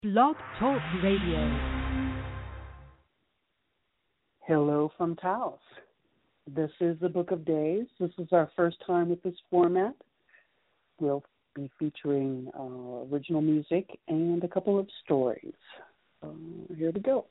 Blog Talk Radio. Hello from Taos. This is the Book of Days. This is our first time with this format. We'll be featuring original music and a couple of stories. Here we go.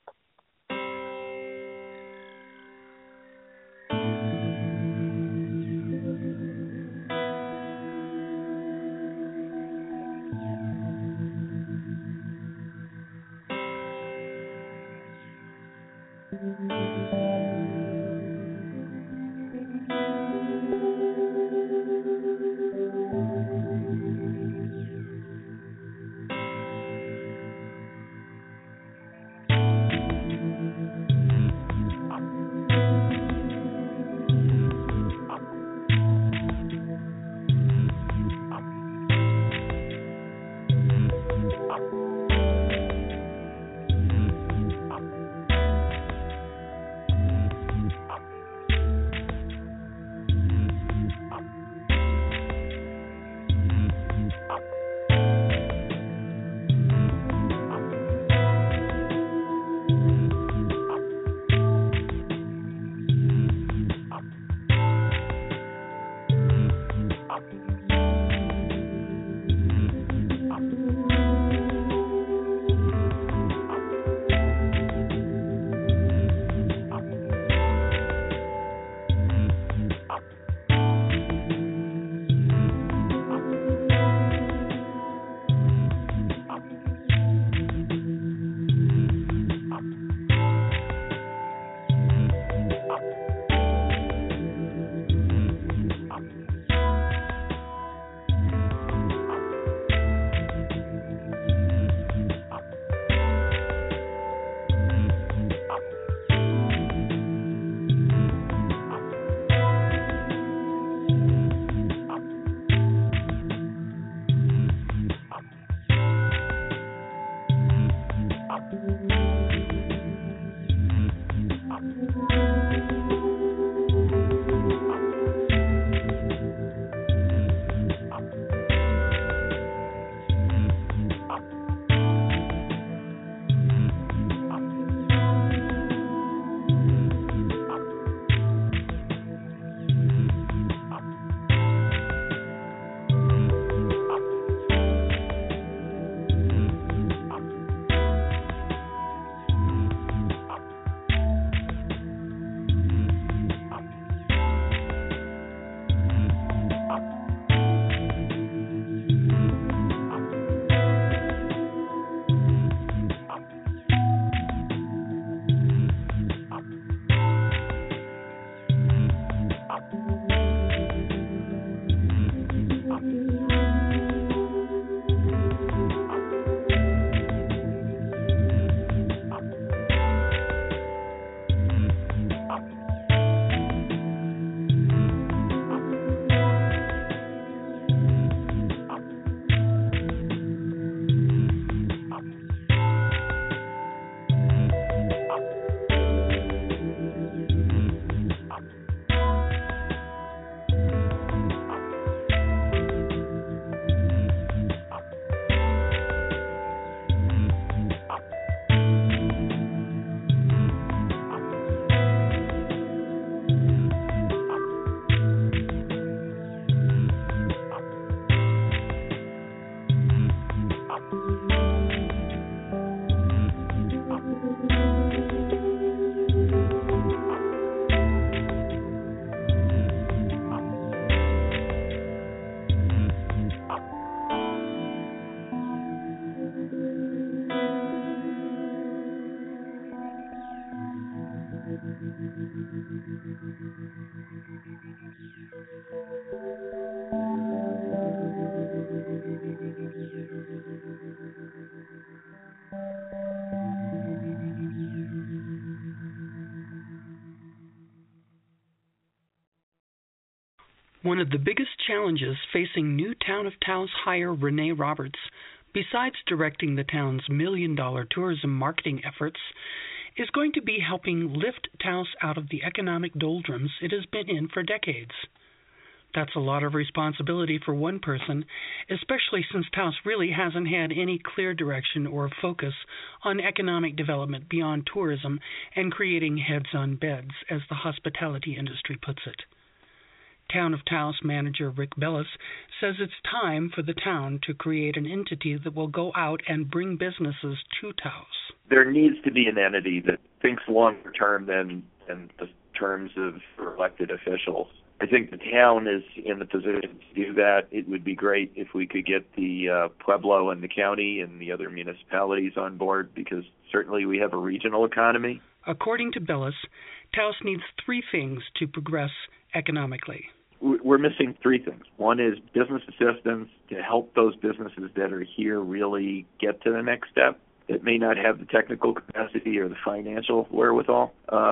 One of the biggest challenges facing new Town of Taos hire Renee Roberts, besides directing the town's million-dollar tourism marketing efforts, is going to be helping lift Taos out of the economic doldrums it has been in for decades. That's a lot of responsibility for one person, especially since Taos really hasn't had any clear direction or focus on economic development beyond tourism and creating heads on beds, as the hospitality industry puts it. Town of Taos manager Rick Bellis says it's time for the town to create an entity that will go out and bring businesses to Taos. There needs to be an entity that thinks longer term than the terms of elected officials. I think the town is in the position to do that. It would be great if we could get the Pueblo and the county and the other municipalities on board, because certainly we have a regional economy. According to Bellis, Taos needs three things to progress economically. We're missing three things. One is business assistance to help those businesses that are here really get to the next step that may not have the technical capacity or the financial wherewithal.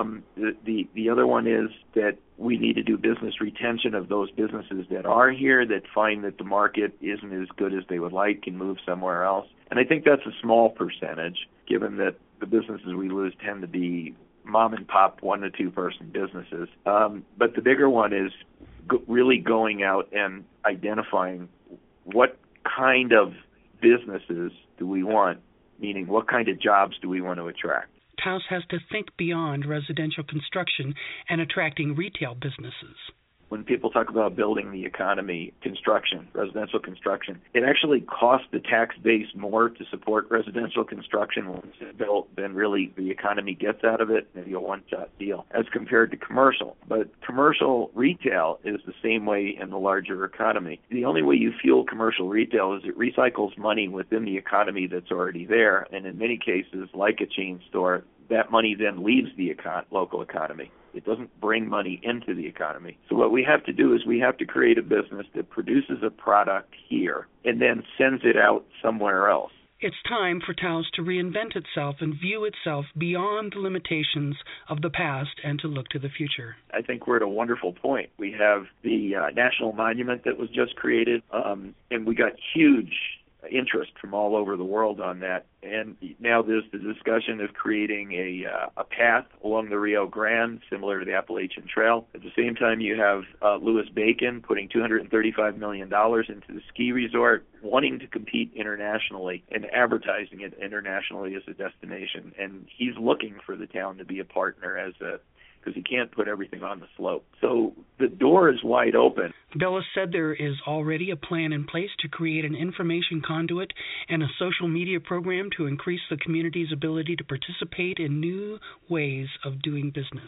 The other one is that we need to do business retention of those businesses that are here that find that the market isn't as good as they would like and move somewhere else. And I think that's a small percentage, given that the businesses we lose tend to be mom and pop, 1 to 2 person businesses. But the bigger one is really going out and identifying what kind of businesses do we want, meaning what kind of jobs do we want to attract. Taos has to think beyond residential construction and attracting retail businesses. When people talk about building the economy, construction, residential construction, it actually costs the tax base more to support residential construction once it's built than really the economy gets out of it, maybe a one-shot deal, as compared to commercial. But commercial retail is the same way in the larger economy. The only way you fuel commercial retail is it recycles money within the economy that's already there, and in many cases, like a chain store, that money then leaves the local economy. It doesn't bring money into the economy. So what we have to do is we have to create a business that produces a product here and then sends it out somewhere else. It's time for Taos to reinvent itself and view itself beyond the limitations of the past and to look to the future. I think we're at a wonderful point. We have the National Monument that was just created, and we got huge interest from all over the world on that. And now there's the discussion of creating a path along the Rio Grande, similar to the Appalachian Trail. At the same time, you have Louis Bacon putting $235 million into the ski resort, wanting to compete internationally and advertising it internationally as a destination. And he's looking for the town to be a partner because he can't put everything on the slope. So the door is wide open. Bellis said there is already a plan in place to create an information conduit and a social media program to increase the community's ability to participate in new ways of doing business.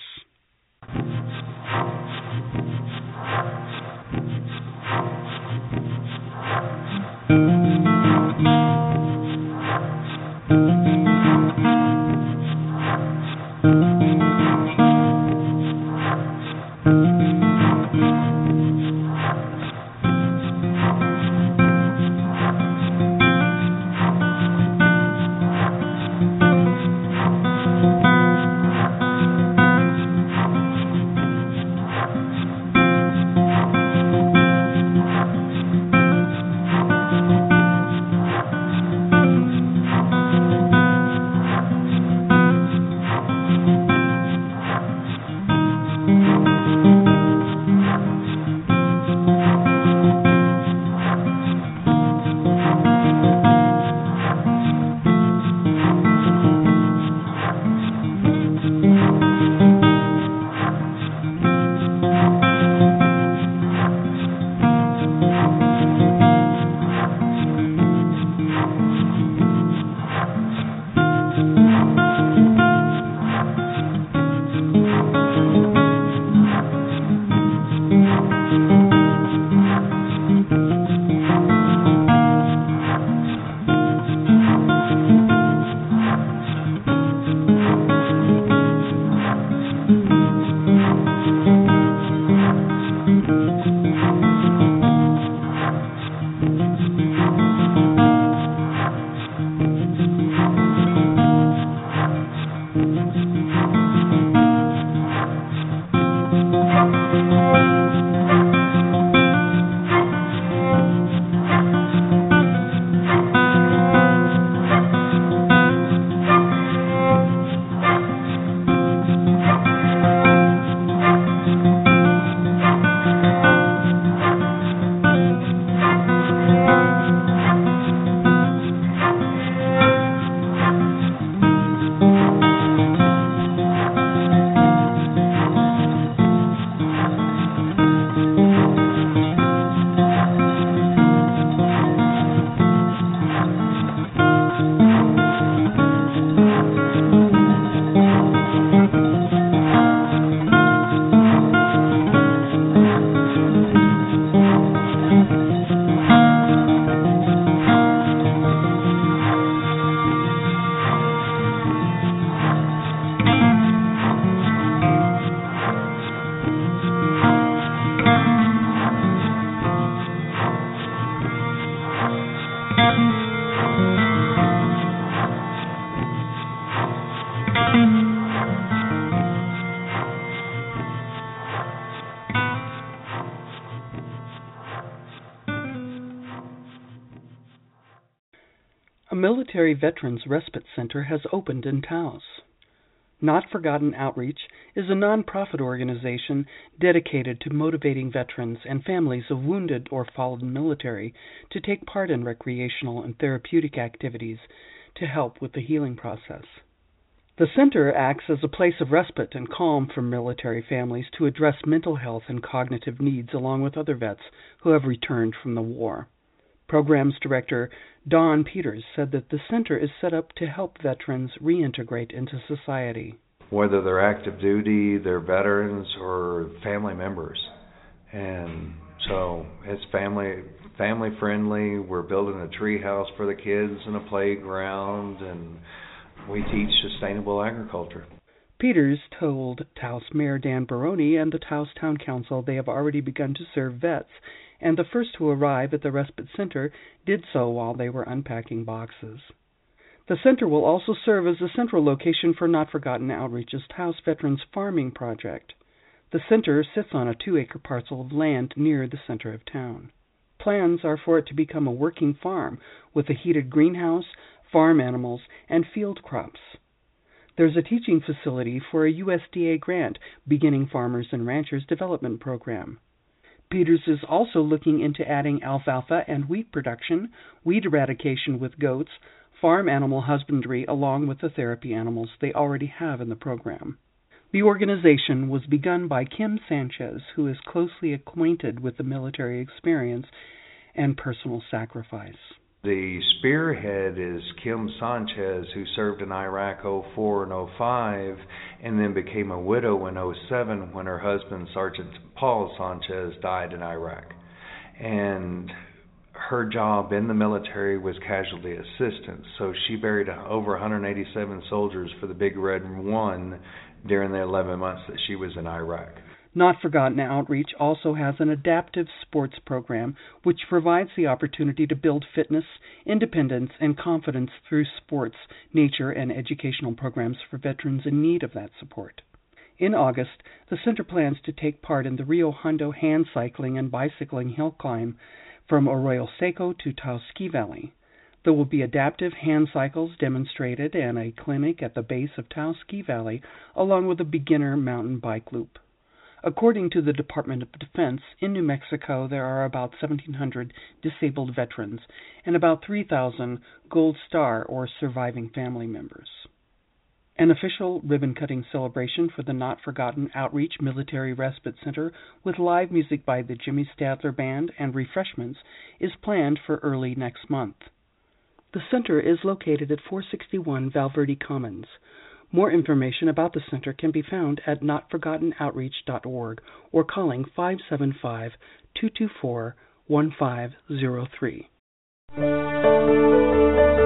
Military Veterans Respite Center has opened in Taos. Not Forgotten Outreach is a nonprofit organization dedicated to motivating veterans and families of wounded or fallen military to take part in recreational and therapeutic activities to help with the healing process. The center acts as a place of respite and calm for military families to address mental health and cognitive needs along with other vets who have returned from the war. Programs Director Don Peters said that the center is set up to help veterans reintegrate into society. Whether they're active duty, they're veterans, or family members. And so it's family friendly. We're building a tree house for the kids and a playground, and we teach sustainable agriculture. Peters told Taos Mayor Dan Baroni and the Taos Town Council they have already begun to serve vets, and the first to arrive at the Respite Center did so while they were unpacking boxes. The center will also serve as a central location for Not Forgotten Outreach's Taos Veterans Farming Project. The center sits on a 2-acre parcel of land near the center of town. Plans are for it to become a working farm with a heated greenhouse, farm animals, and field crops. There's a teaching facility for a USDA grant beginning Farmers and Ranchers Development Program. Peters is also looking into adding alfalfa and wheat production, weed eradication with goats, farm animal husbandry, along with the therapy animals they already have in the program. The organization was begun by Kim Sanchez, who is closely acquainted with the military experience and personal sacrifice. The spearhead is Kim Sanchez, who served in Iraq 04 and 05 and then became a widow in 07 when her husband, Sergeant Paul Sanchez, died in Iraq. And her job in the military was casualty assistance, so she buried over 187 soldiers for the Big Red One during the 11 months that she was in Iraq. Not Forgotten Outreach also has an adaptive sports program which provides the opportunity to build fitness, independence, and confidence through sports, nature, and educational programs for veterans in need of that support. In August, the center plans to take part in the Rio Hondo hand cycling and bicycling hill climb from Arroyo Seco to Taos Ski Valley. There will be adaptive hand cycles demonstrated and a clinic at the base of Taos Ski Valley, along with a beginner mountain bike loop. According to the Department of Defense, in New Mexico there are about 1,700 disabled veterans and about 3,000 Gold Star or surviving family members. An official ribbon-cutting celebration for the Not Forgotten Outreach Military Respite Center with live music by the Jimmy Stadler Band and refreshments is planned for early next month. The center is located at 461 Valverde Commons. More information about the center can be found at notforgottenOutreach.org or calling 575-224-1503.